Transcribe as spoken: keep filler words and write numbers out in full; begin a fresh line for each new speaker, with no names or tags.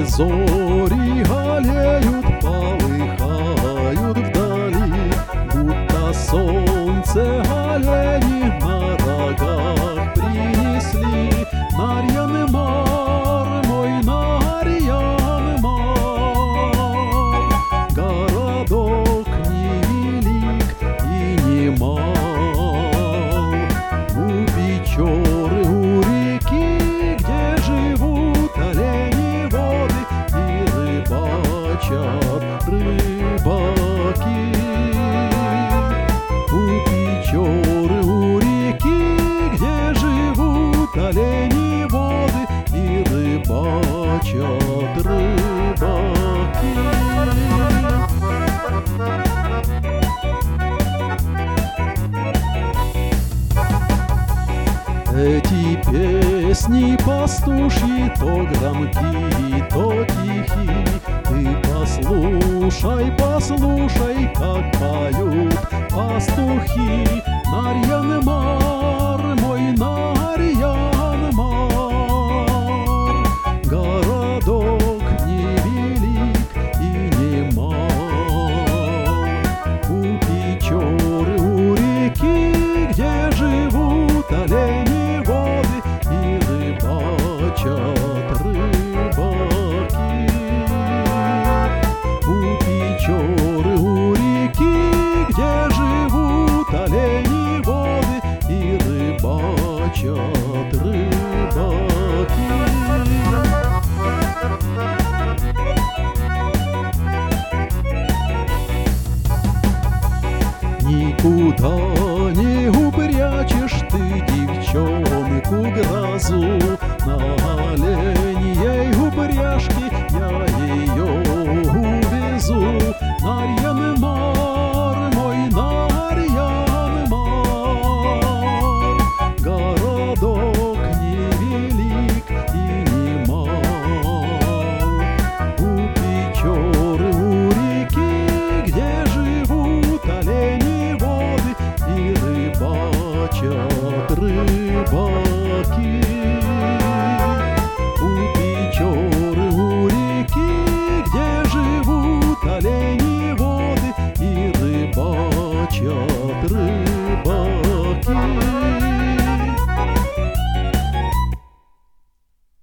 где зори галеют, полыхают вдали, будто солнце олени на рогах принесли. Нарьян мар, мой Нарьян мар, городок невелик и не мал. У Печоры, у реки, где живут олени воды и рыбачат рыбаки. У Печоры, у реки, где живут олени воды и рыбачат рыбаки. Эти песни пастушьи, то громки, то тихи. Ты послушай, послушай, как поют пастухи. Нарьян мар, мой Нарьян мар, городок невелик и не мал. У Печоры, у реки, где живут олени воды и рыбачат рыбаки. У Печоры, у реки, где живут олени воды и рыбачат рыбаки. Никуда не